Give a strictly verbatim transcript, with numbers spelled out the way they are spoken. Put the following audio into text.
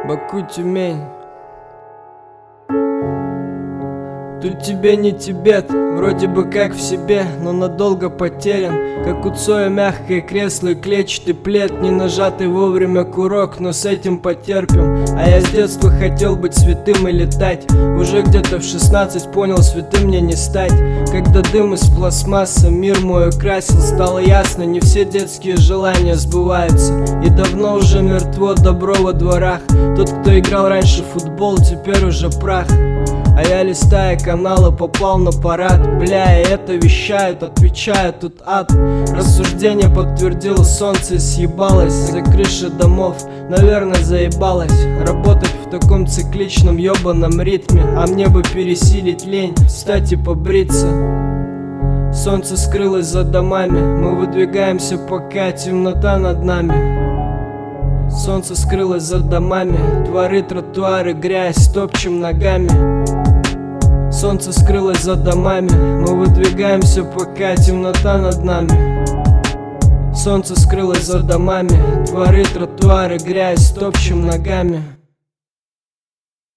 Баку, Тюмень. Тут тебе не Тибет, вроде бы как в себе, но надолго потерян. Как у Цоя мягкое кресло и клетчатый плед, не нажатый вовремя курок, но с этим потерпим. А я с детства хотел быть святым и летать. Уже где-то в шестнадцать понял, святым мне не стать. Когда дым из пластмассы мир мой украсил, стало ясно, не все детские желания сбываются. И давно уже мертво добро во дворах. Тот, кто играл раньше в футбол, теперь уже прах. А я, листая каналы, попал на парад. Бля, и это вещают, отвечаю, тут ад. Рассуждение подтвердило, солнце съебалось за крыши домов, наверное, заебалось работать в таком цикличном ёбаном ритме. А мне бы пересилить лень, встать и побриться. Солнце скрылось за домами, мы выдвигаемся, пока темнота над нами. Солнце скрылось за домами, дворы, тротуары, грязь, топчем ногами. Солнце скрылось за домами, мы выдвигаемся, пока темнота над нами. Солнце скрылось за домами, дворы, тротуары, грязь, топчем ногами.